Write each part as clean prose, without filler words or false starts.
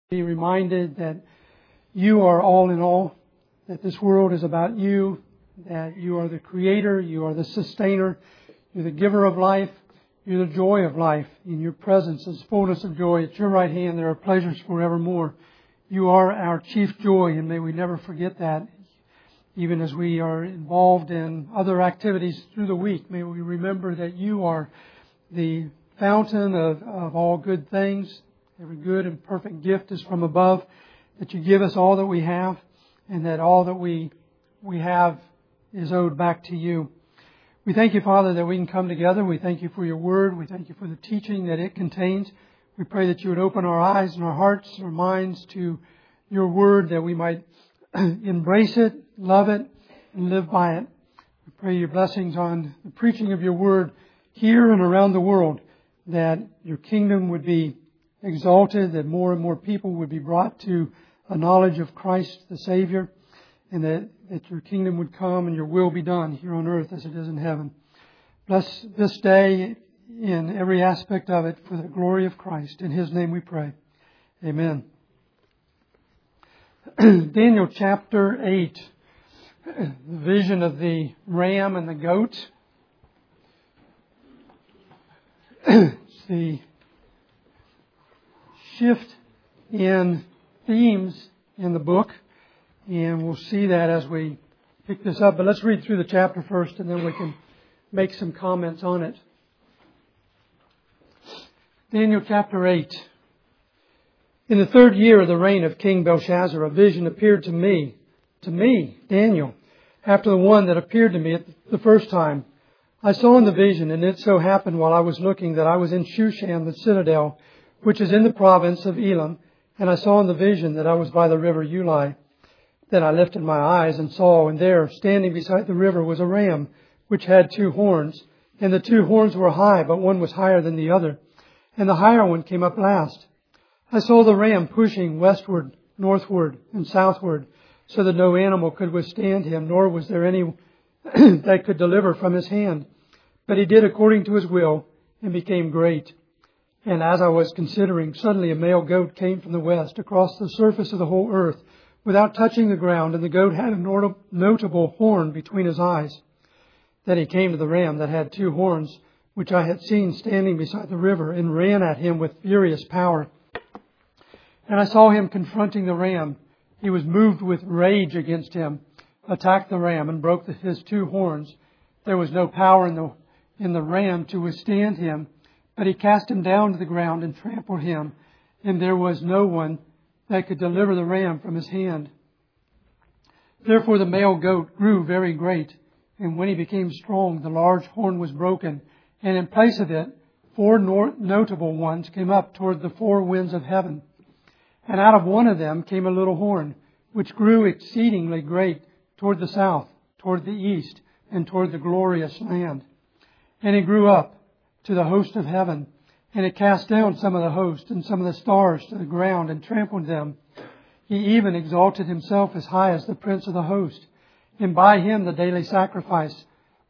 Be reminded that you are all in all, that this world is about you, that you are the creator, you are the sustainer, you're the giver of life, you're the joy of life. In your presence is fullness of joy. At your right hand there are pleasures forevermore. You are our chief joy, and may we never forget that. Even as we are involved in other activities through the week, may we remember that you are the fountain of all good things. Every good and perfect gift is from above, that you give us all that we have, and that all that we have is owed back to you. We thank you, Father, that we can come together. We thank you for your word. We thank you for the teaching that it contains. We pray that you would open our eyes and our hearts and our minds to your word, that we might embrace it, love it, and live by it. We pray your blessings on the preaching of your word here and around the world, that your kingdom would be exalted, that more and more people would be brought to a knowledge of Christ the Savior, and that your kingdom would come and your will be done here on earth as it is in heaven. Bless this day in every aspect of it for the glory of Christ. In His name we pray. Amen. Daniel chapter 8, the vision of the ram and the goat. It's the shift in themes in the book, and we'll see that as we pick this up. But let's read through the chapter first, and then we can make some comments on it. Daniel chapter 8. In the third year of the reign of King Belshazzar, a vision appeared to me, Daniel, after the one that appeared to me at the first time. I saw in the vision, and it so happened while I was looking that I was in Shushan, the citadel, which is in the province of Elam, and I saw in the vision that I was by the river Ulai. Then I lifted my eyes and saw, and there, standing beside the river, was a ram, which had 2 horns, and the 2 horns were high, but one was higher than the other, and the higher one came up last. I saw the ram pushing westward, northward, and southward, so that no animal could withstand him, nor was there any that could deliver from his hand. But he did according to his will, and became great. And as I was considering, suddenly a male goat came from the west across the surface of the whole earth without touching the ground, and the goat had a notable horn between his eyes. Then he came to the ram that had 2 horns, which I had seen standing beside the river, and ran at him with furious power. And I saw him confronting the ram. He was moved with rage against him, attacked the ram, and broke his 2 horns. There was no power in the ram to withstand him, but he cast him down to the ground and trampled him, and there was no one that could deliver the ram from his hand. Therefore the male goat grew very great, and when he became strong, the large horn was broken, and in place of it, 4 notable ones came up toward the 4 winds of heaven. And out of one of them came a little horn, which grew exceedingly great toward the south, toward the east, and toward the glorious land. And it grew up to the host of heaven, and it cast down some of the host and some of the stars to the ground and trampled them. He even exalted himself as high as the prince of the host, and by him the daily sacrifices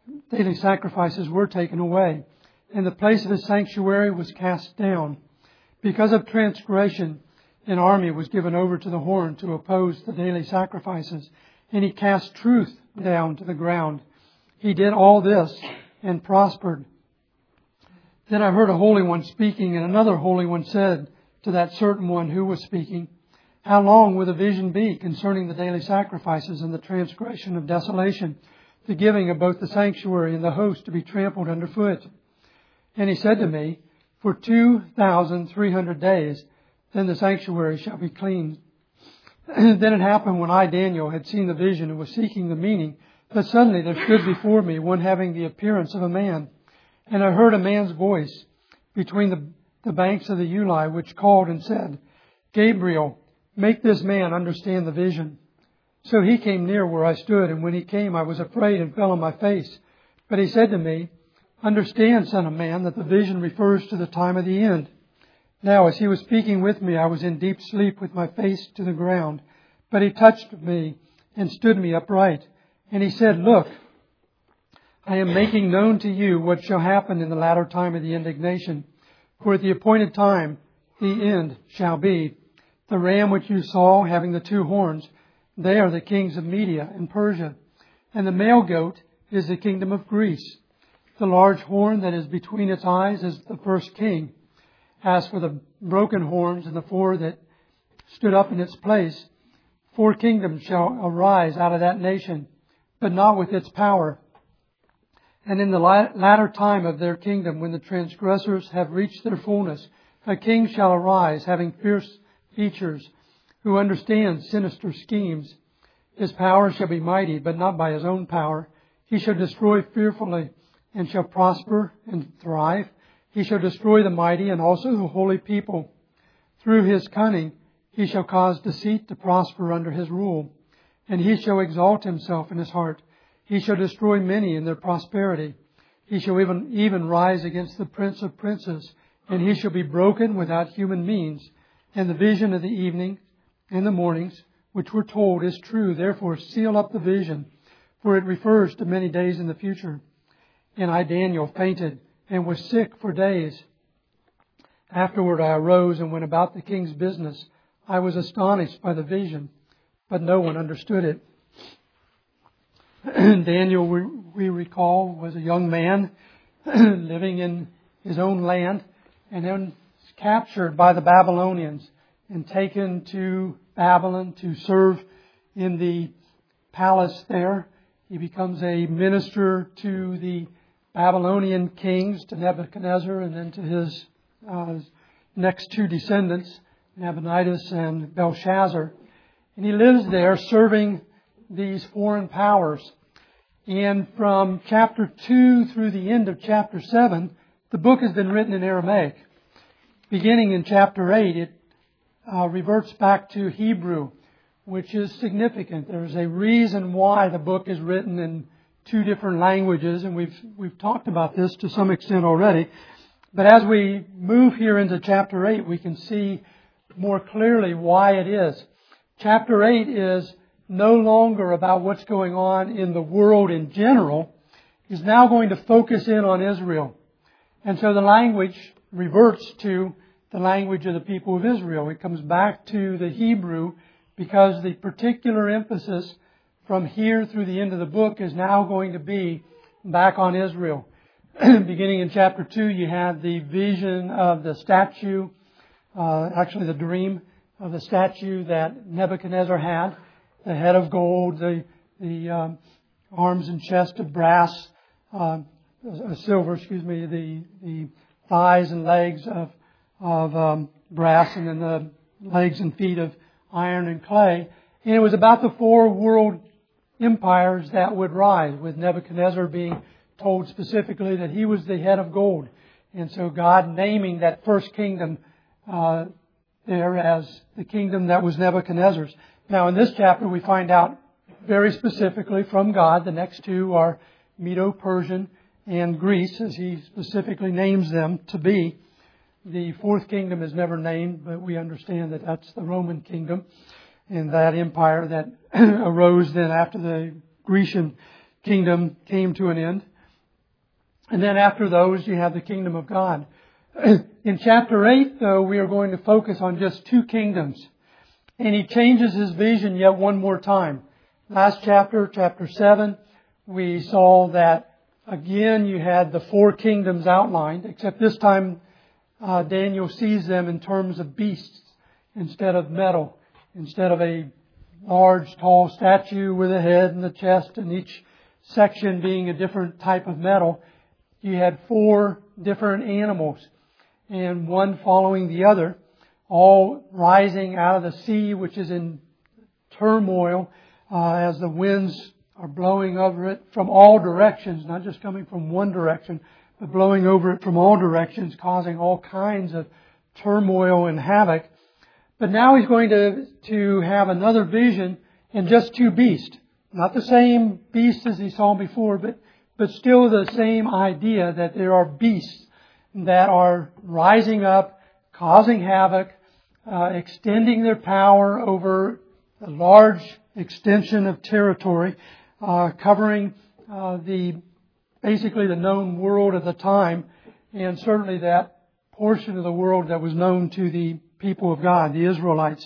were taken away, and the place of his sanctuary was cast down. Because of transgression, an army was given over to the horn to oppose the daily sacrifices, and he cast truth down to the ground. He did all this and prospered. Then I heard a holy one speaking, and another holy one said to that certain one who was speaking, "How long will the vision be concerning the daily sacrifices and the transgression of desolation, the giving of both the sanctuary and the host to be trampled underfoot?" And he said to me, "For 2,300 days, then the sanctuary shall be cleansed." Then it happened when I, Daniel, had seen the vision and was seeking the meaning, that suddenly there stood before me one having the appearance of a man. And I heard a man's voice between the banks of the Ulai, which called and said, "Gabriel, make this man understand the vision." So he came near where I stood, and when he came, I was afraid and fell on my face. But he said to me, "Understand, son of man, that the vision refers to the time of the end." Now, as he was speaking with me, I was in deep sleep with my face to the ground. But he touched me and stood me upright. And he said, "Look, I am making known to you what shall happen in the latter time of the indignation. For at the appointed time, the end shall be. The ram which you saw having the two horns, they are the kings of Media and Persia. And the male goat is the kingdom of Greece. The large horn that is between its eyes is the first king. As for the broken horns and the four that stood up in its place, 4 kingdoms shall arise out of that nation, but not with its power. And in the latter time of their kingdom, when the transgressors have reached their fullness, a king shall arise, having fierce features, who understands sinister schemes. His power shall be mighty, but not by his own power. He shall destroy fearfully, and shall prosper and thrive. He shall destroy the mighty and also the holy people. Through his cunning he shall cause deceit to prosper under his rule, and he shall exalt himself in his heart. He shall destroy many in their prosperity. He shall even rise against the prince of princes, and he shall be broken without human means. And the vision of the evening and the mornings, which were told, is true. Therefore seal up the vision, for it refers to many days in the future. And I, Daniel, fainted and was sick for days. Afterward I arose and went about the king's business. I was astonished by the vision, but no one understood it. Daniel, we recall, was a young man living in his own land, and then captured by the Babylonians and taken to Babylon to serve in the palace there. He becomes a minister to the Babylonian kings, to Nebuchadnezzar, and then to his next 2 descendants, Nabonidus and Belshazzar. And he lives there serving these foreign powers. And from chapter 2 through the end of chapter 7, the book has been written in Aramaic. Beginning in chapter 8, it reverts back to Hebrew, which is significant. There's a reason why the book is written in 2 different languages, and we've talked about this to some extent already. But as we move here into chapter 8, we can see more clearly why it is. Chapter 8 is no longer about what's going on in the world in general. It's now going to focus in on Israel. And so the language reverts to the language of the people of Israel. It comes back to the Hebrew because the particular emphasis from here through the end of the book is now going to be back on Israel. Beginning in chapter 2, you have the vision of the statue, actually the dream of the statue that Nebuchadnezzar had, the head of gold, the arms and chest of brass, silver, the thighs and legs of brass, and then the legs and feet of iron and clay. And it was about the 4 world empires that would rise, with Nebuchadnezzar being told specifically that he was the head of gold. And so God naming that first kingdom there as the kingdom that was Nebuchadnezzar's. Now in this chapter we find out very specifically from God. The next 2 are Medo-Persian and Greece, as he specifically names them to be. The 4th kingdom is never named, but we understand that that's the Roman kingdom and that empire that arose then after the Grecian kingdom came to an end. And then after those, you have the kingdom of God. In chapter 8, though, we are going to focus on just 2 kingdoms. And he changes his vision yet one more time. Last chapter, chapter 7, we saw that again you had the 4 kingdoms outlined, except this time Daniel sees them in terms of beasts instead of metal. Instead of a large, tall statue with a head and a chest and each section being a different type of metal, you had 4 different animals, and one following the other, all rising out of the sea, which is in turmoil as the winds are blowing over it from all directions, not just coming from one direction, but blowing over it from all directions, causing all kinds of turmoil and havoc. But now he's going to have another vision and just 2 beasts. Not the same beasts as he saw before, but still the same idea that there are beasts that are rising up, causing havoc, extending their power over a large extension of territory, covering basically the known world at the time, and certainly that portion of the world that was known to the people of God, the Israelites.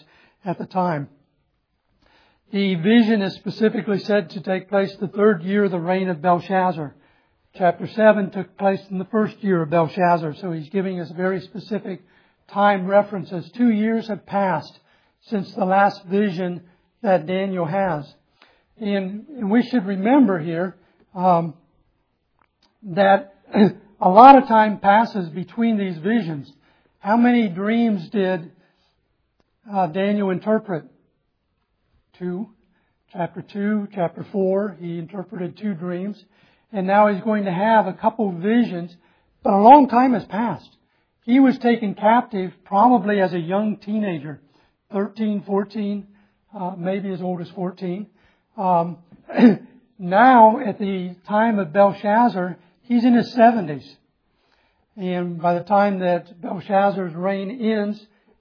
at the time. The vision is specifically said to take place the third year of the reign of Belshazzar. Chapter 7 took place in the first year of Belshazzar, so he's giving us very specific time references. 2 years have passed since the last vision that Daniel has. And we should remember here that a lot of time passes between these visions. How many dreams did Daniel interpret? 2. Chapter 2, chapter 4, he interpreted 2 dreams. And now he's going to have a couple visions, but a long time has passed. He was taken captive probably as a young teenager, 13, 14, maybe as old as 14. Now, at the time of Belshazzar, he's in his 70s. And by the time that Belshazzar's reign ends,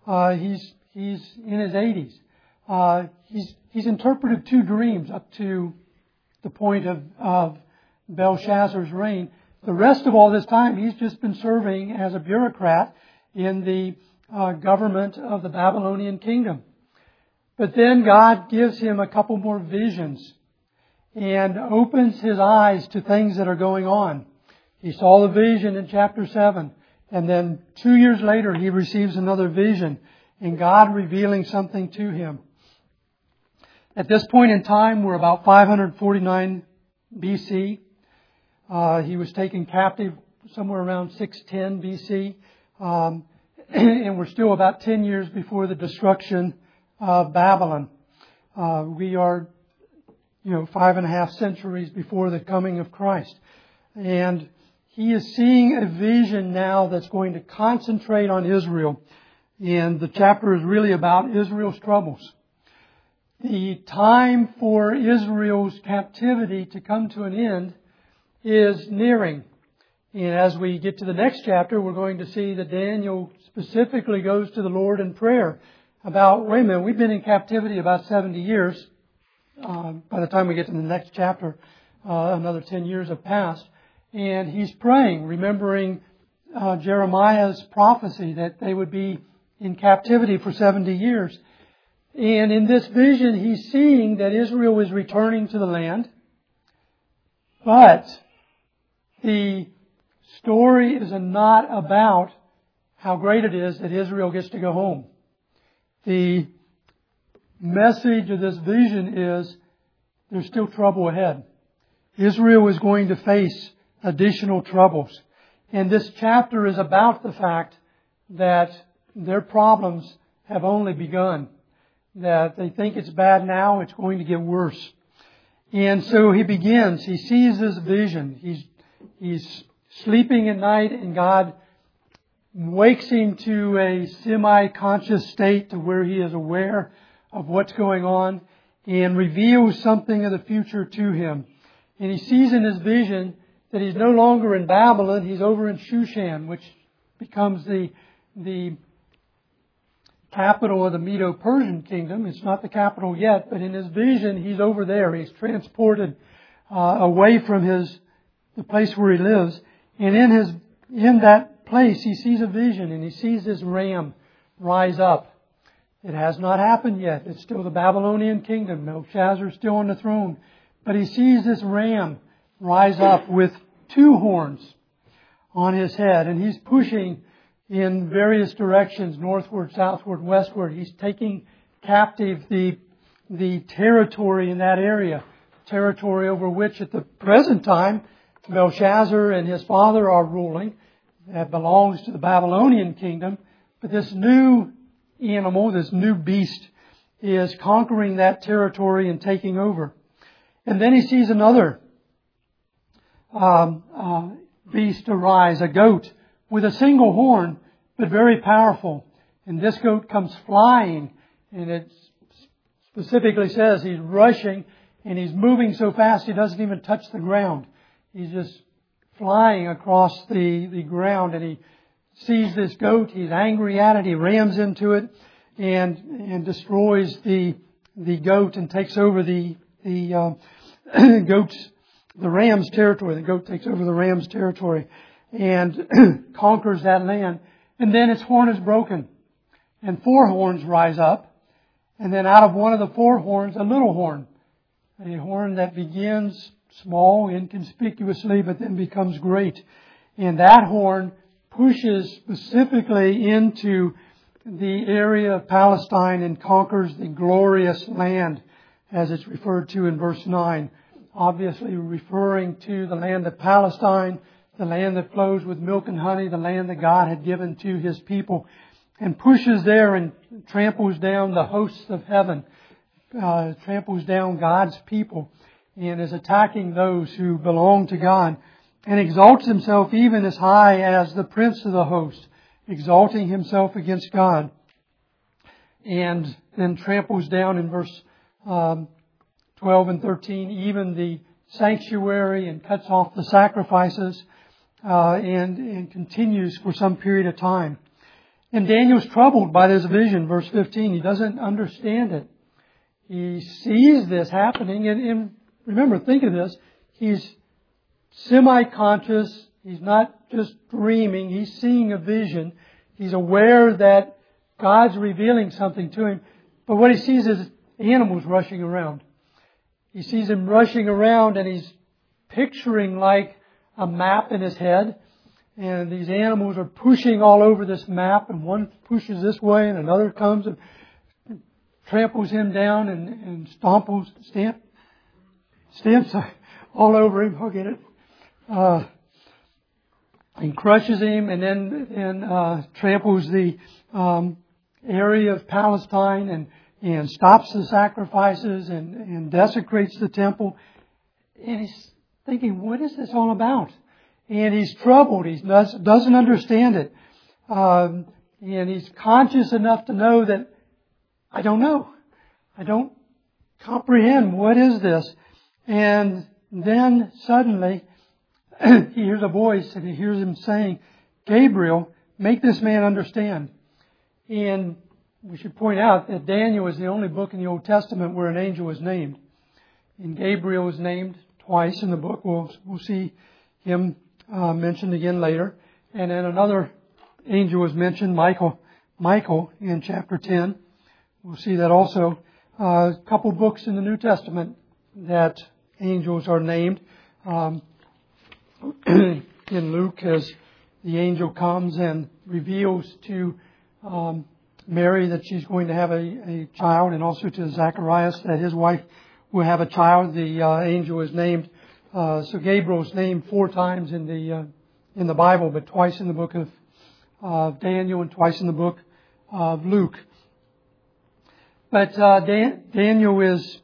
he's in his 80s. He's interpreted 2 dreams up to the point of Belshazzar's reign. The rest of all this time, he's just been serving as a bureaucrat in the government of the Babylonian kingdom. But then God gives him a couple more visions and opens his eyes to things that are going on. He saw the vision in chapter 7, and then 2 years later he receives another vision, and God revealing something to him. At this point in time, we're about 549 BC. He was taken captive somewhere around 610 BC. And we're still about 10 years before the destruction of Babylon. We are, 5.5 centuries before the coming of Christ. And he is seeing a vision now that's going to concentrate on Israel. And the chapter is really about Israel's troubles. The time for Israel's captivity to come to an end is nearing. And as we get to the next chapter, we're going to see that Daniel specifically goes to the Lord in prayer about, wait a minute, we've been in captivity about 70 years. By the time we get to the next chapter, another 10 years have passed. And he's praying, remembering Jeremiah's prophecy that they would be in captivity for 70 years. And in this vision, he's seeing that Israel is returning to the land. But the story is not about how great it is that Israel gets to go home. The message of this vision is there's still trouble ahead. Israel is going to face additional troubles. And this chapter is about the fact that their problems have only begun. That they think it's bad now, it's going to get worse. And so he begins, he sees this vision. He's sleeping at night, and God wakes him to a semi-conscious state to where he is aware of what's going on and reveals something of the future to him. And he sees in his vision that he's no longer in Babylon, he's over in Shushan, which becomes the capital of the Medo-Persian kingdom. It's not the capital yet, but in his vision, he's over there. He's transported away from the place where he lives. And in that place, he sees a vision, and he sees this ram rise up. It has not happened yet. It's still the Babylonian kingdom. Belshazzar is still on the throne. But he sees this ram rise up with 2 horns on his head, and he's pushing in various directions, northward, southward, westward. He's taking captive the territory in that area, territory over which at the present time Belshazzar and his father are ruling. That belongs to the Babylonian kingdom. But this new animal, this new beast, is conquering that territory and taking over. And then he sees another beast arise, a goat with a single horn, but very powerful. And this goat comes flying, and it specifically says he's rushing, and he's moving so fast he doesn't even touch the ground. He's just flying across the ground, and he sees this goat. He's angry at it. He rams into it and destroys the goat and takes over the ram's territory. The goat takes over the ram's territory and conquers that land. And then its horn is broken, and 4 horns rise up, And then out of one of the four horns, a little horn. A horn that begins small, inconspicuously, but then becomes great. And that horn pushes specifically into the area of Palestine and conquers the glorious land, as it's referred to in verse 9. Obviously referring to the land of Palestine, the land that flows with milk and honey, the land that God had given to His people, and pushes there and tramples down the hosts of heaven, tramples down God's people, and is attacking those who belong to God, and exalts himself even as high as the prince of the host, exalting himself against God, and then tramples down in verse 12 and 13 even the sanctuary, and cuts off the sacrifices, and continues for some period of time. And Daniel's troubled by this vision, verse 15. He doesn't understand it. He sees this happening, and remember, think of this. He's semi-conscious. He's not just dreaming. He's seeing a vision. He's aware that God's revealing something to him. But what he sees is animals rushing around. He sees them rushing around, and he's picturing like a map in his head. And these animals are pushing all over this map, and one pushes this way, and another comes and tramples him down and stamps all over him. I'll get it. And crushes him, and then tramples the area of Palestine, and stops the sacrifices, and desecrates the temple. And he's thinking, what is this all about? And he's troubled. He doesn't understand it. And he's conscious enough to know that I don't know. I don't comprehend. What is this? And then suddenly he hears a voice, and he hears him saying, Gabriel, make this man understand. And we should point out that Daniel is the only book in the Old Testament where an angel is named. And Gabriel is named twice in the book. We'll see him mentioned again later. And then another angel was mentioned, Michael, in chapter 10. We'll see that also. A couple books in the New Testament that angels are named. In Luke, as the angel comes and reveals to Mary that she's going to have a child, and also to Zacharias that his wife will have a child, the angel is named. So Gabriel's named 4 times in the Bible, but twice in the book of Daniel and twice in the book of Luke. But Daniel is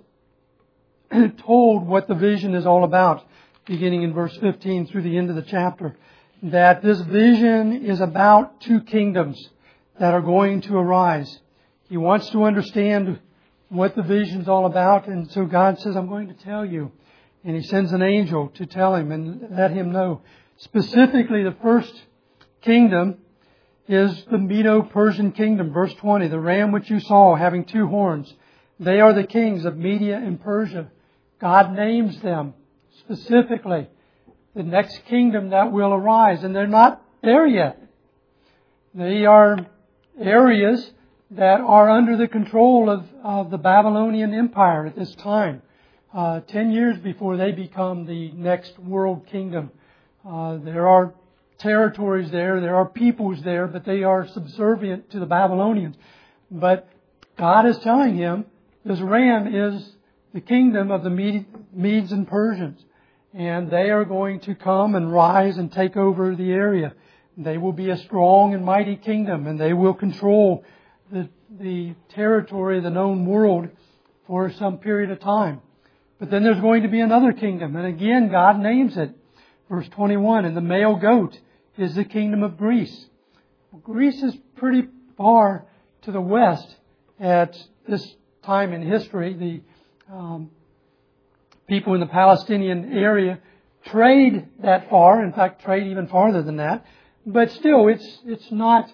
told what the vision is all about, beginning in verse 15 through the end of the chapter, that this vision is about 2 kingdoms that are going to arise. He wants to understand what the vision is all about, and so God says, I'm going to tell you. And He sends an angel to tell him and let him know. Specifically, the first kingdom is the Medo-Persian kingdom. Verse 20, the ram which you saw having 2 horns, they are the kings of Media and Persia. God names them specifically. The next kingdom that will arise, and they're not there yet. They are areas that are under the control of the Babylonian Empire at this time. 10 years before they become the next world kingdom. There are territories there are peoples there, but they are subservient to the Babylonians. But God is telling him this ram is the kingdom of the Medes and Persians. And they are going to come and rise and take over the area. They will be a strong and mighty kingdom, and they will control the territory of the known world for some period of time. But then there's going to be another kingdom. And again, God names it. Verse 21, and the male goat is the kingdom of Greece. Well, Greece is pretty far to the west at this time in history. The people in the Palestinian area trade that far. In fact, trade even farther than that. But still, it's not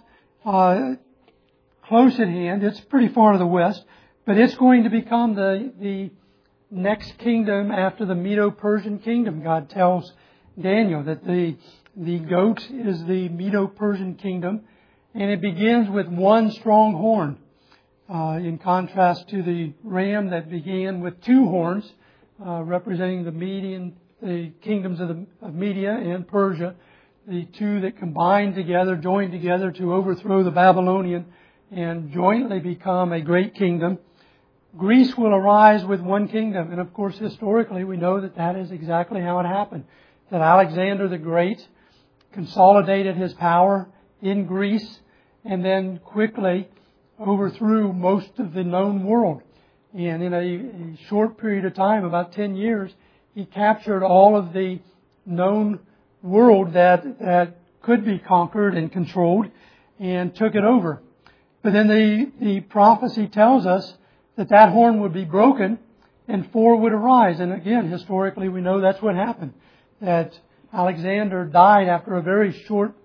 close at hand. It's pretty far to the west. But it's going to become the next kingdom after the Medo-Persian kingdom. God tells Daniel that the goat is the Medo-Persian kingdom, and it begins with 1 strong horn. in contrast to the ram that began with two horns, representing the kingdoms of Media and Persia, the two that joined together to overthrow the Babylonian and jointly become a great kingdom. Greece will arise with one kingdom. And of course, historically, we know that that is exactly how it happened. That Alexander the Great consolidated his power in Greece and then quickly overthrew most of the known world. And in a short period of time, about 10 years, he captured all of the known world that could be conquered and controlled and took it over. But then the prophecy tells us that horn would be broken and four would arise. And again, historically, we know that's what happened. That Alexander died after a very short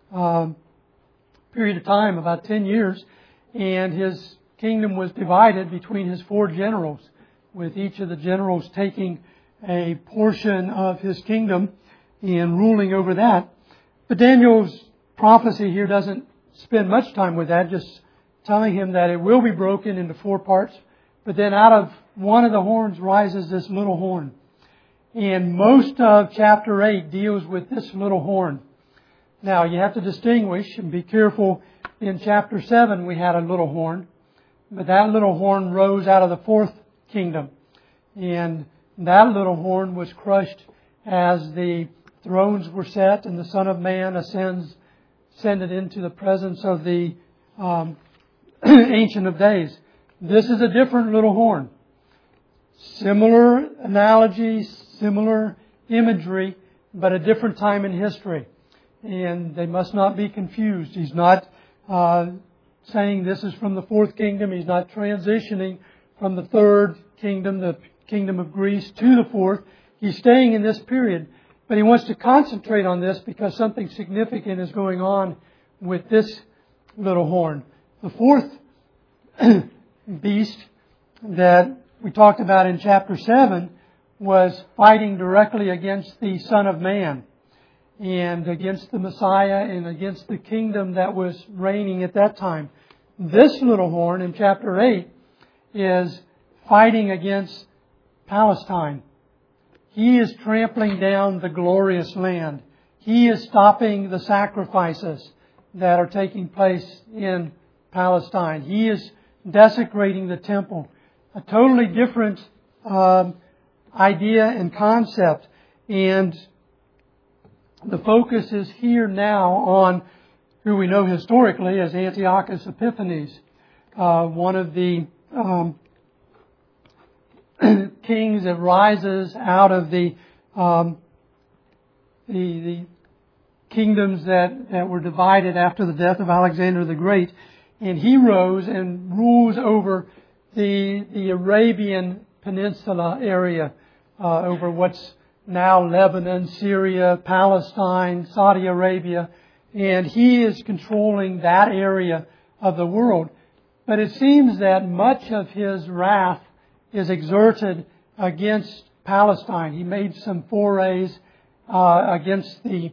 period of time, about 10 years, and his kingdom was divided between his four generals, with each of the generals taking a portion of his kingdom and ruling over that. But Daniel's prophecy here doesn't spend much time with that, just telling him that it will be broken into four parts. But then out of one of the horns rises this little horn. And most of chapter 8 deals with this little horn. Now, you have to distinguish and be careful. In chapter 7, we had a little horn. But that little horn rose out of the fourth kingdom. And that little horn was crushed as the thrones were set and the Son of Man ascended into the presence of the Ancient of Days. This is a different little horn. Similar analogy, similar imagery, but a different time in history. And they must not be confused. He's not saying this is from the fourth kingdom. He's not transitioning from the third kingdom, the kingdom of Greece, to the fourth. He's staying in this period. But he wants to concentrate on this because something significant is going on with this little horn. The fourth beast that we talked about in chapter 7 was fighting directly against the Son of Man and against the Messiah and against the kingdom that was reigning at that time. This little horn in chapter 8 is fighting against Palestine. He is trampling down the glorious land. He is stopping the sacrifices that are taking place in Palestine. He is desecrating the temple. A totally different idea and concept. And the focus is here now on who we know historically as Antiochus Epiphanes, one of the kings that rises out of the kingdoms that were divided after the death of Alexander the Great. And he rose and rules over the Arabian Peninsula area, over what's now Lebanon, Syria, Palestine, Saudi Arabia. And he is controlling that area of the world. But it seems that much of his wrath is exerted against Palestine. He made some forays against the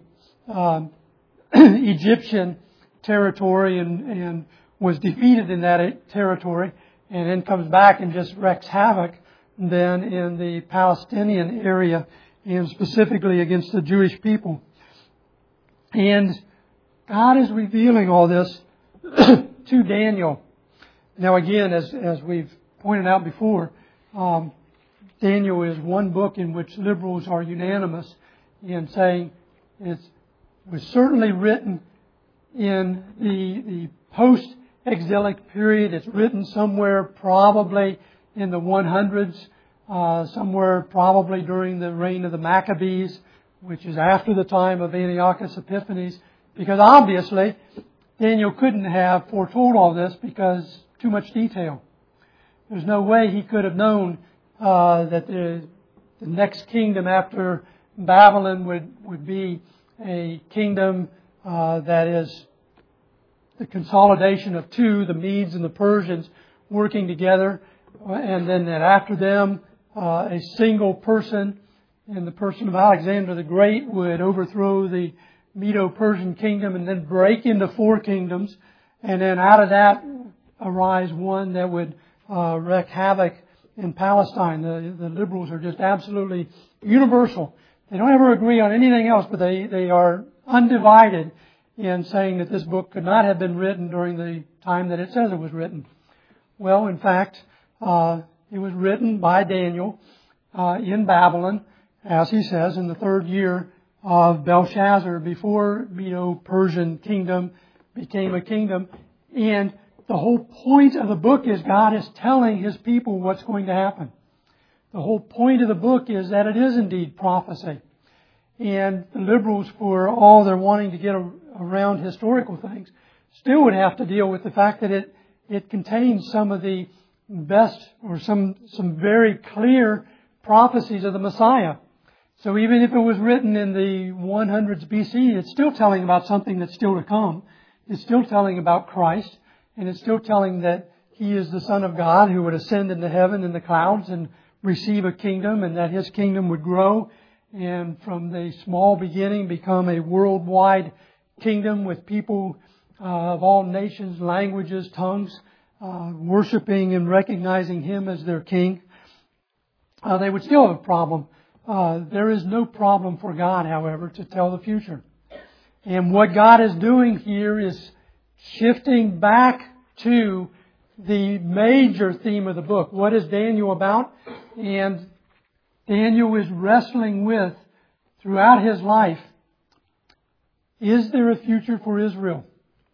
Egyptian territory and was defeated in that territory, and then comes back and just wreaks havoc then in the Palestinian area, and specifically against the Jewish people. And God is revealing all this to Daniel. Now again, as we've pointed out before, Daniel is one book in which liberals are unanimous in saying it was certainly written in the post-exilic period. It's written somewhere probably in the 100s, somewhere probably during the reign of the Maccabees, which is after the time of Antiochus Epiphanes, because obviously Daniel couldn't have foretold all this because too much detail. There's no way he could have known that the next kingdom after Babylon would be a kingdom that is the consolidation of two, the Medes and the Persians, working together, and then that after them a single person in the person of Alexander the Great would overthrow the Medo-Persian kingdom and then break into four kingdoms, and then out of that arise one that would wreak havoc in Palestine. The liberals are just absolutely universal. They don't ever agree on anything else, but they are undivided in saying that this book could not have been written during the time that it says it was written. Well, in fact, it was written by Daniel in Babylon, as he says, in the 3rd year of Belshazzar, before Medo-Persian kingdom became a kingdom. And the whole point of the book is God is telling His people what's going to happen. The whole point of the book is that it is indeed prophecy. And the liberals, for all their wanting to get around historical things, still would have to deal with the fact that it contains some of the best or some very clear prophecies of the Messiah. So even if it was written in the 100s BC, it's still telling about something that's still to come. It's still telling about Christ, and it's still telling that He is the Son of God who would ascend into heaven in the clouds and receive a kingdom, and that His kingdom would grow and from the small beginning become a worldwide kingdom with people of all nations, languages, tongues, worshiping and recognizing Him as their King. They would still have a problem. There is no problem for God, however, to tell the future. And what God is doing here is shifting back to the major theme of the book. What is Daniel about? And Daniel is wrestling with, throughout his life, is there a future for Israel?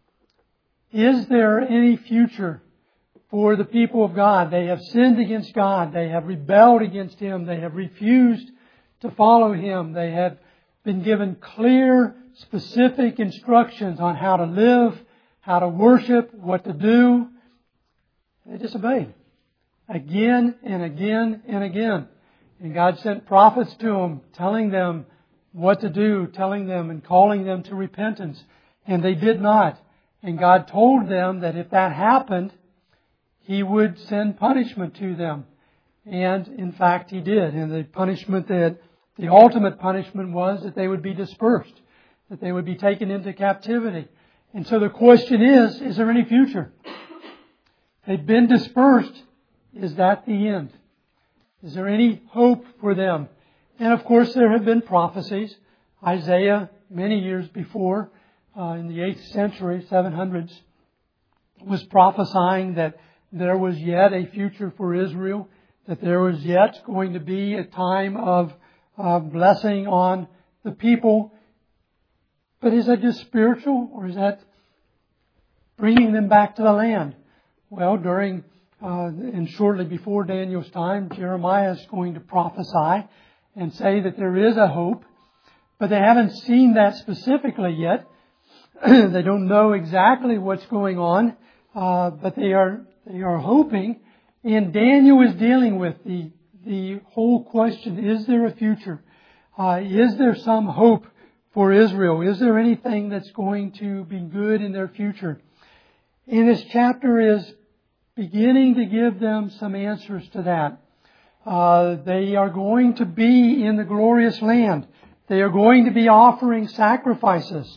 Is there any future for the people of God? They have sinned against God. They have rebelled against Him. They have refused to follow Him. They have been given clear, specific instructions on how to live, how to worship, what to do. They disobeyed again and again and again. And God sent prophets to them, telling them what to do, telling them and calling them to repentance. And they did not. And God told them that if that happened, He would send punishment to them. And in fact, He did. And the ultimate punishment was that they would be dispersed, that they would be taken into captivity. And so the question is there any future? They've been dispersed. Is that the end? Is there any hope for them? And of course, there have been prophecies. Isaiah, many years before, in the 8th century, 700s, was prophesying that there was yet a future for Israel, that there was yet going to be a time of blessing on the people. But is that just spiritual, or is that bringing them back to the land? Well, during and shortly before Daniel's time, Jeremiah is going to prophesy and say that there is a hope, but they haven't seen that specifically yet. They don't know exactly what's going on, but they are hoping. And Daniel is dealing with the whole question: is there a future? Is there some hope for Israel? Is there anything that's going to be good in their future? And this chapter is beginning to give them some answers to that. They are going to be in the glorious land. They are going to be offering sacrifices.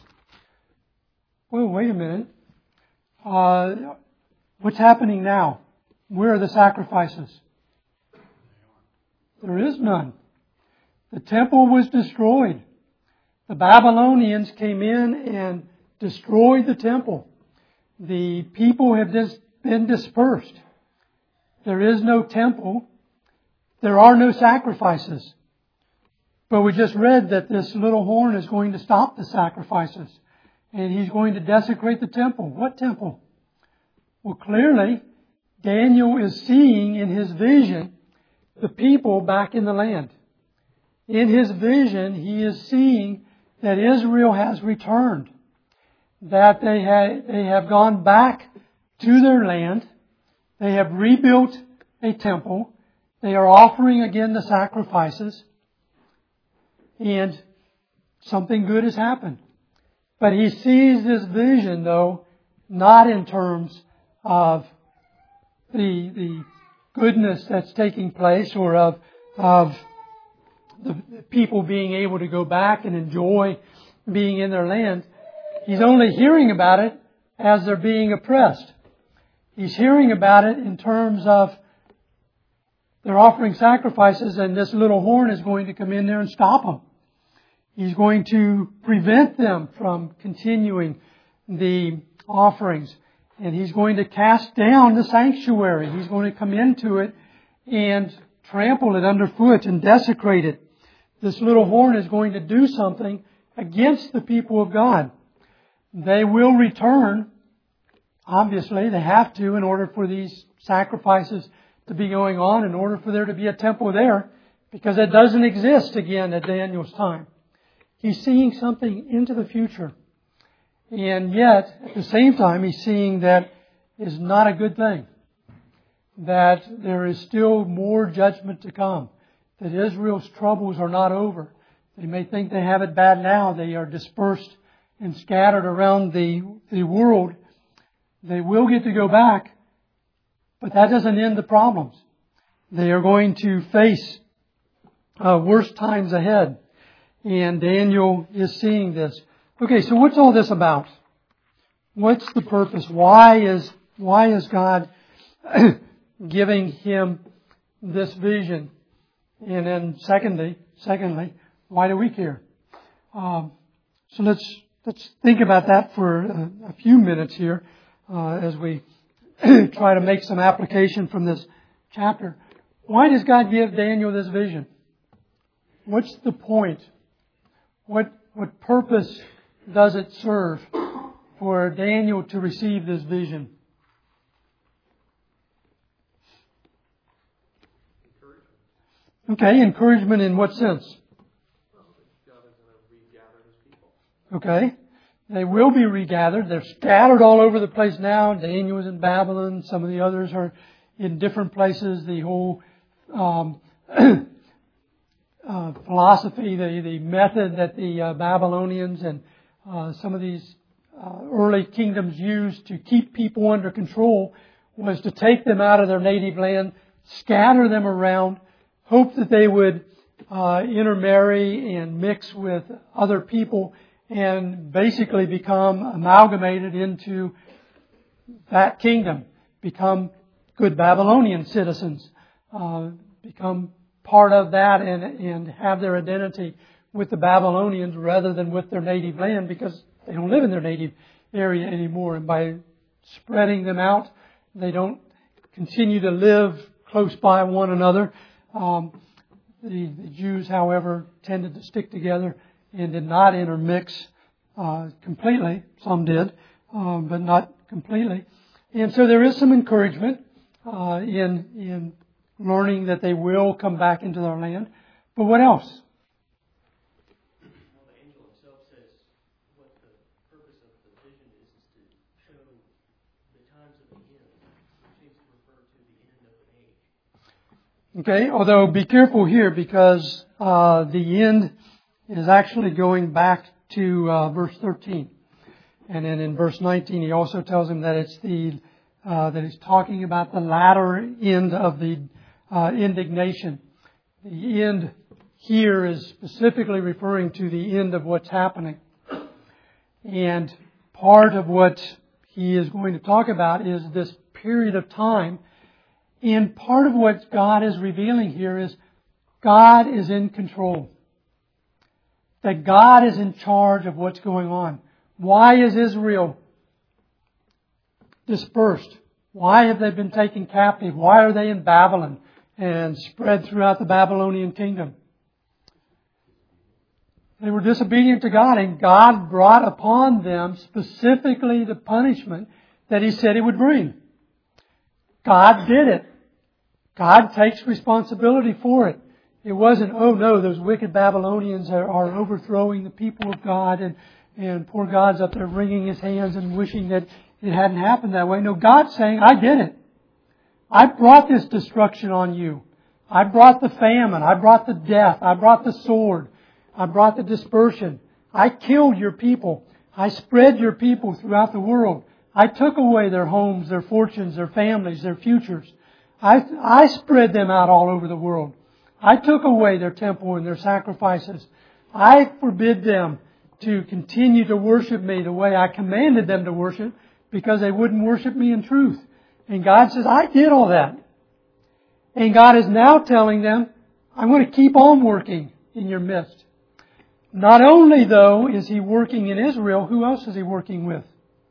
Well, wait a minute. What's happening now? Where are the sacrifices? There is none. The temple was destroyed. The Babylonians came in and destroyed the temple. The people have been dispersed. There is no temple. There are no sacrifices. But we just read that this little horn is going to stop the sacrifices. And He's going to desecrate the temple. What temple? Well, clearly, Daniel is seeing in his vision the people back in the land. In his vision, he is seeing that Israel has returned, that they have gone back to their land. They have rebuilt a temple. They are offering again the sacrifices. And something good has happened. But he sees this vision, though, not in terms of the goodness that's taking place, or of the people being able to go back and enjoy being in their land. He's only hearing about it as they're being oppressed. He's hearing about it in terms of they're offering sacrifices, and this little horn is going to come in there and stop them. He's going to prevent them from continuing the offerings. And He's going to cast down the sanctuary. He's going to come into it and trample it underfoot and desecrate it. This little horn is going to do something against the people of God. They will return. Obviously, they have to in order for these sacrifices to be going on, in order for there to be a temple there, because it doesn't exist again at Daniel's time. He's seeing something into the future. And yet, at the same time, he's seeing that is not a good thing. That there is still more judgment to come. That Israel's troubles are not over. They may think they have it bad now. They are dispersed and scattered around the world. They will get to go back, but that doesn't end the problems. They are going to face worse times ahead. And Daniel is seeing this. Okay, so what's all this about? What's the purpose? Why is God giving him this vision? And then secondly, why do we care? So let's think about that for a few minutes here as we try to make some application from this chapter. Why does God give Daniel this vision? What's the point? What purpose does it serve for Daniel to receive this vision? Okay, encouragement in what sense? Okay, they will be regathered. They're scattered all over the place now. Daniel is in Babylon. Some of the others are in different places. The whole philosophy, the method that the Babylonians and some of these early kingdoms used to keep people under control was to take them out of their native land, scatter them around, hope that they would intermarry and mix with other people and basically become amalgamated into that kingdom, become good Babylonian citizens, become part of that and have their identity with the Babylonians rather than with their native land, because they don't live in their native area anymore. And by spreading them out, they don't continue to live close by one another. The Jews, however, tended to stick together and did not intermix completely. Some did, but not completely. And so there is some encouragement in learning that they will come back into their land. But what else? Well, the angel himself says what the purpose of the vision is to show the times of the end. It seems to refer to the end of an age. Okay, although be careful here, because the end is actually going back to verse 13. And then in verse 19 he also tells him that it's that he's talking about the latter end of the indignation. The end here is specifically referring to the end of what's happening. And part of what he is going to talk about is this period of time. And part of what God is revealing here is God is in control. That God is in charge of what's going on. Why is Israel dispersed? Why have they been taken captive? Why are they in Babylon and spread throughout the Babylonian kingdom? They were disobedient to God, and God brought upon them specifically the punishment that He said He would bring. God did it. God takes responsibility for it. It wasn't, oh no, those wicked Babylonians are overthrowing the people of God, and poor God's up there wringing His hands and wishing that it hadn't happened that way. No, God's saying, I did it. I brought this destruction on you. I brought the famine. I brought the death. I brought the sword. I brought the dispersion. I killed your people. I spread your people throughout the world. I took away their homes, their fortunes, their families, their futures. I spread them out all over the world. I took away their temple and their sacrifices. I forbid them to continue to worship me the way I commanded them to worship, because they wouldn't worship me in truth. And God says, I did all that. And God is now telling them, I'm going to keep on working in your midst. Not only, though, is He working in Israel, who else is He working with?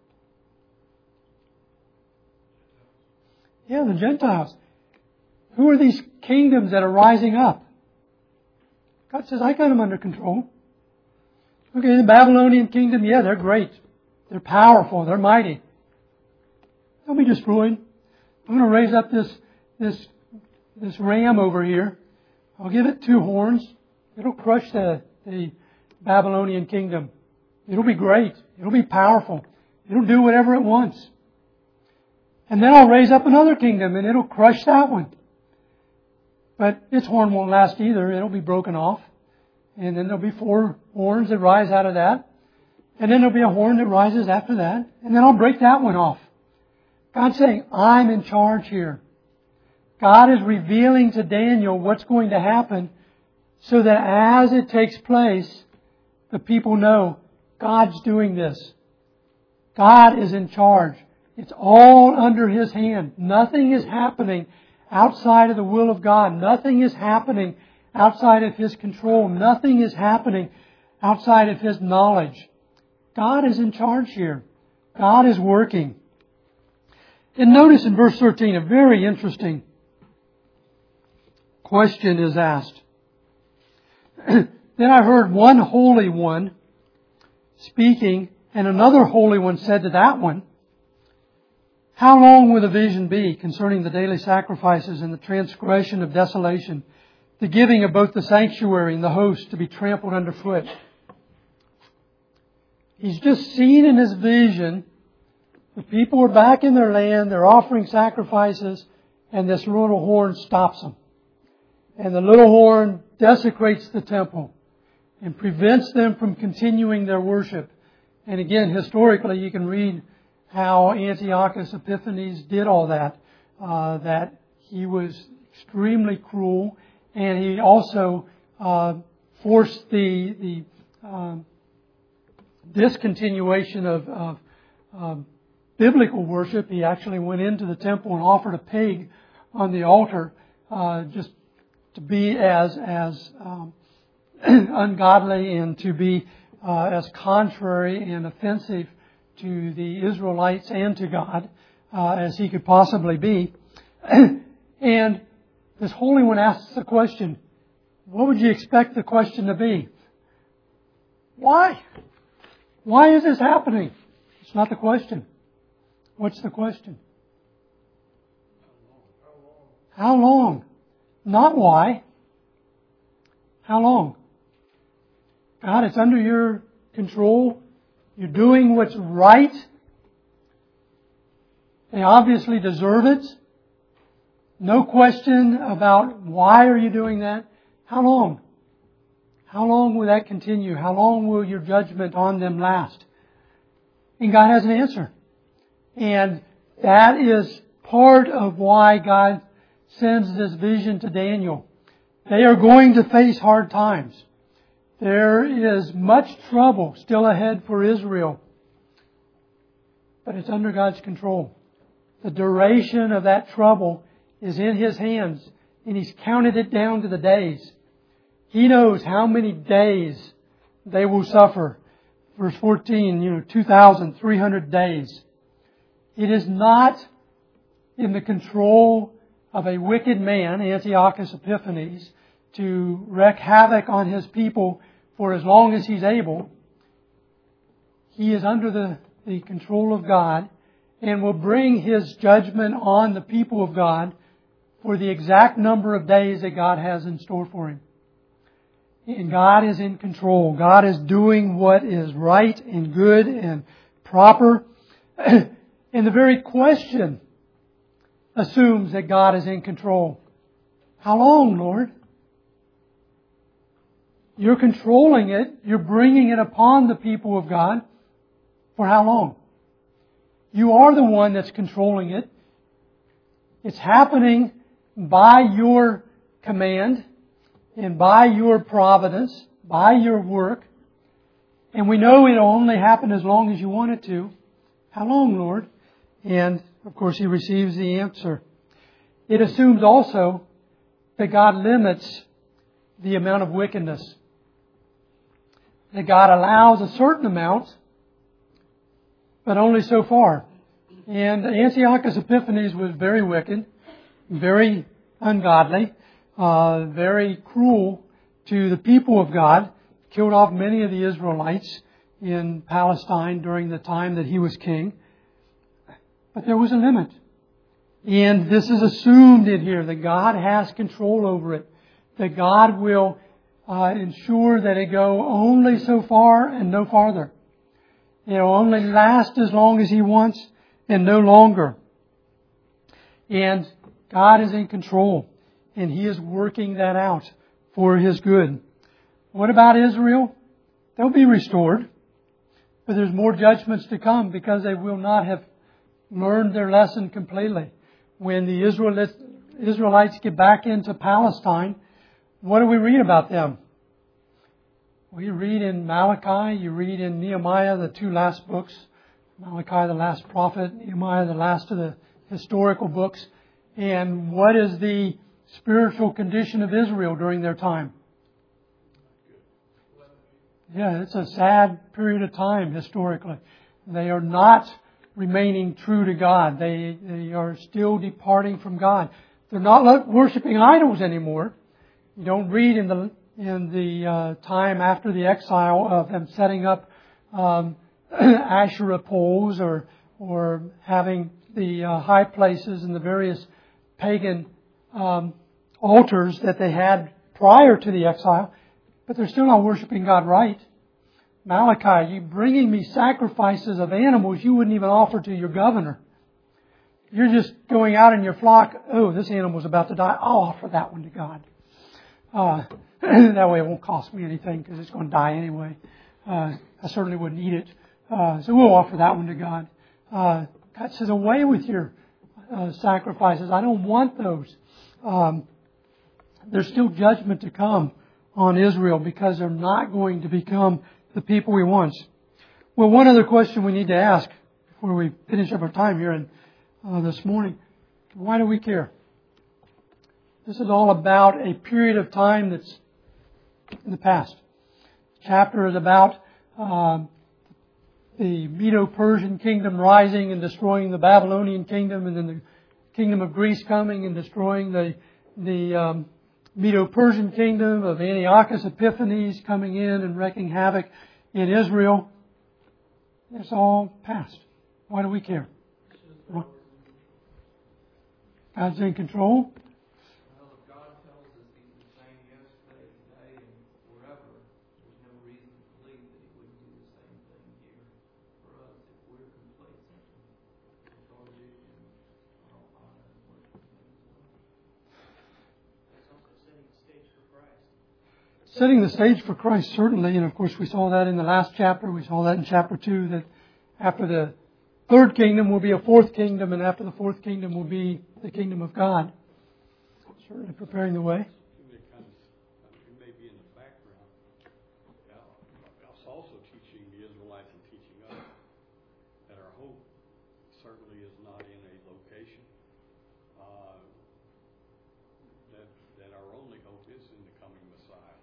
Yeah, the Gentiles. Who are these kingdoms that are rising up? God says, I got them under control. Okay, the Babylonian kingdom, yeah, they're great. They're powerful. They're mighty. They'll be destroyed. I'm going to raise up this ram over here. I'll give it 2 horns. It'll crush the Babylonian kingdom. It'll be great. It'll be powerful. It'll do whatever it wants. And then I'll raise up another kingdom and it'll crush that one. But its horn won't last either. It'll be broken off. And then there'll be 4 horns that rise out of that. And then there'll be a horn that rises after that. And then I'll break that one off. God's saying, I'm in charge here. God is revealing to Daniel what's going to happen so that as it takes place, the people know God's doing this. God is in charge. It's all under His hand. Nothing is happening outside of the will of God. Nothing is happening outside of His control. Nothing is happening outside of His knowledge. God is in charge here. God is working. And notice in verse 13, a very interesting question is asked. Then I heard one holy one speaking, and another holy one said to that one, how long will the vision be concerning the daily sacrifices and the transgression of desolation, the giving of both the sanctuary and the host to be trampled underfoot? He's just seen in his vision, the people are back in their land, they're offering sacrifices, and this little horn stops them. And the little horn desecrates the temple and prevents them from continuing their worship. And again, historically, you can read how Antiochus Epiphanes did all that. That he was extremely cruel, and he also forced the discontinuation of biblical worship. He actually went into the temple and offered a pig on the altar, just to be as ungodly and to be as contrary and offensive to the Israelites and to God as he could possibly be. And this Holy One asks the question, what would you expect the question to be? Why? Why is this happening? It's not the question. What's the question? How long? Not why. How long? God, it's under your control. You're doing what's right. They obviously deserve it. No question about why are you doing that. How long? How long will that continue? How long will your judgment on them last? And God has an answer. And that is part of why God sends this vision to Daniel. They are going to face hard times. There is much trouble still ahead for Israel. But it's under God's control. The duration of that trouble is in His hands. And He's counted it down to the days. He knows how many days they will suffer. Verse 14, 2,300 days. It is not in the control of a wicked man, Antiochus Epiphanes, to wreak havoc on his people for as long as he's able. He is under the control of God and will bring His judgment on the people of God for the exact number of days that God has in store for him. And God is in control. God is doing what is right and good and proper. And the very question assumes that God is in control. How long, Lord? You're controlling it. You're bringing it upon the people of God. For how long? You are the one that's controlling it. It's happening by your command and by your providence, by your work. And we know it'll only happen as long as you want it to. How long, Lord? And of course, he receives the answer. It assumes also that God limits the amount of wickedness. That God allows a certain amount, but only so far. And Antiochus Epiphanes was very wicked, very ungodly, very cruel to the people of God, killed off many of the Israelites in Palestine during the time that he was king. But there was a limit. And this is assumed in here that God has control over it. That God will ensure that it go only so far and no farther. It will only last as long as He wants and no longer. And God is in control. And He is working that out for His good. What about Israel? They'll be restored. But there's more judgments to come because they will not have learned their lesson completely. When the Israelites get back into Palestine, what do we read about them? Well, you read in Malachi, you read in Nehemiah, the two last books. Malachi, the last prophet, Nehemiah, the last of the historical books. And what is the spiritual condition of Israel during their time? Yeah, it's a sad period of time historically. They are not remaining true to God. They are still departing from God. They're not worshiping idols anymore. You don't read in the time after the exile of them setting up Asherah poles or having the high places and the various pagan altars that they had prior to the exile. But they're still not worshiping God right. Malachi, you bringing me sacrifices of animals you wouldn't even offer to your governor. You're just going out in your flock. Oh, this animal's about to die. I'll offer that one to God. That way it won't cost me anything because it's going to die anyway. I certainly wouldn't eat it. So we'll offer that one to God. God says, away with your sacrifices. I don't want those. There's still judgment to come on Israel because they're not going to become the people He wants. Well, one other question we need to ask before we finish up our time here this morning. Why do we care? This is all about a period of time that's in the past. The chapter is about the Medo-Persian kingdom rising and destroying the Babylonian kingdom, and then the kingdom of Greece coming and destroying the Medo-Persian kingdom of Antiochus Epiphanes coming in and wreaking havoc in Israel. It's all past. Why do we care? God's in control. Well, if God tells us He's the same yesterday, today, and forever, there's no reason to believe that He wouldn't do the same thing here for us if we're complacent and lethargic and don't honor and worship Him as well. That's also setting the stage for Christ. Setting the stage for Christ, certainly. And of course, we saw that in the last chapter. We saw that in chapter 2, that after the third kingdom will be a fourth kingdom, and after the fourth kingdom will be the kingdom of God. Certainly preparing the way. It may be in the background. It's also teaching the Israelites and teaching us that our hope certainly is not in a location. That our only hope is in the coming Messiah.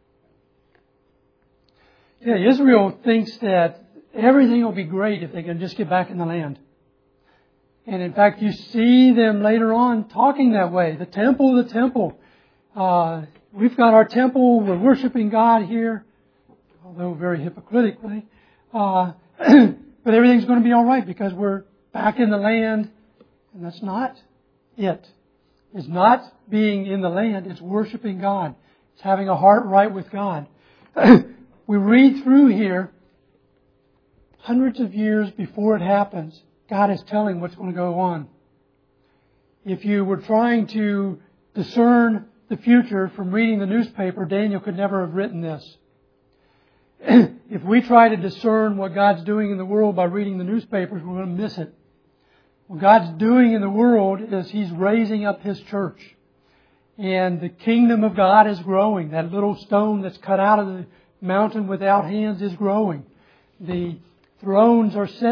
Yeah, Israel thinks that everything will be great if they can just get back in the land. And in fact, you see them later on talking that way. The temple. We've got our temple. We're worshiping God here, although very hypocritically. But everything's going to be all right because we're back in the land. And that's not it. It's not being in the land. It's worshiping God. It's having a heart right with God. We read through here, hundreds of years before it happens, God is telling what's going to go on. If you were trying to discern the future from reading the newspaper, Daniel could never have written this. If we try to discern what God's doing in the world by reading the newspapers, we're going to miss it. What God's doing in the world is He's raising up His church. And the kingdom of God is growing. That little stone that's cut out of the mountain without hands is growing. The thrones are set.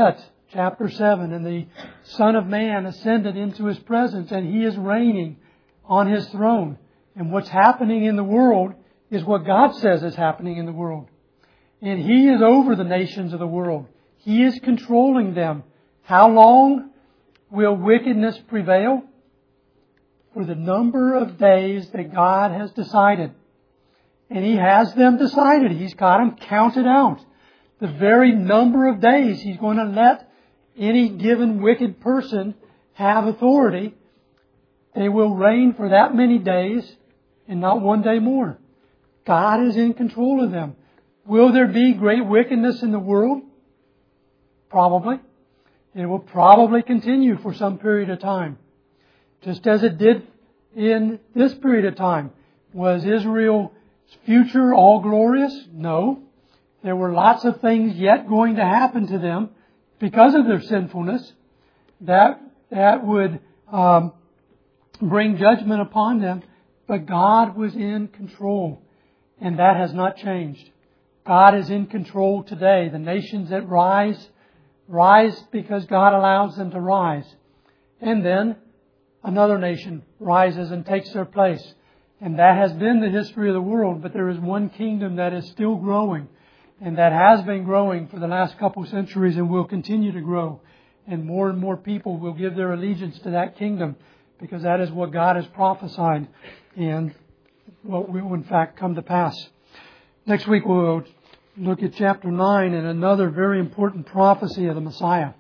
chapter 7, and the Son of Man ascended into His presence, and He is reigning on His throne. And what's happening in the world is what God says is happening in the world. And He is over the nations of the world. He is controlling them. How long will wickedness prevail? For the number of days that God has decided. And He has them decided. He's got them counted out. The very number of days He's going to let any given wicked person have authority. They will reign for that many days and not one day more. God is in control of them. Will there be great wickedness in the world? Probably. It will probably continue for some period of time. Just as it did in this period of time. Was Israel's future all glorious? No. There were lots of things yet going to happen to them because of their sinfulness that would bring judgment upon them. But God was in control, and that has not changed. God is in control today. The nations that rise because God allows them to rise. And then another nation rises and takes their place. And that has been the history of the world. But there is one kingdom that is still growing. And that has been growing for the last couple centuries and will continue to grow. And more people will give their allegiance to that kingdom. Because that is what God has prophesied. And what will in fact come to pass. Next week we'll look at chapter 9 and another very important prophecy of the Messiah.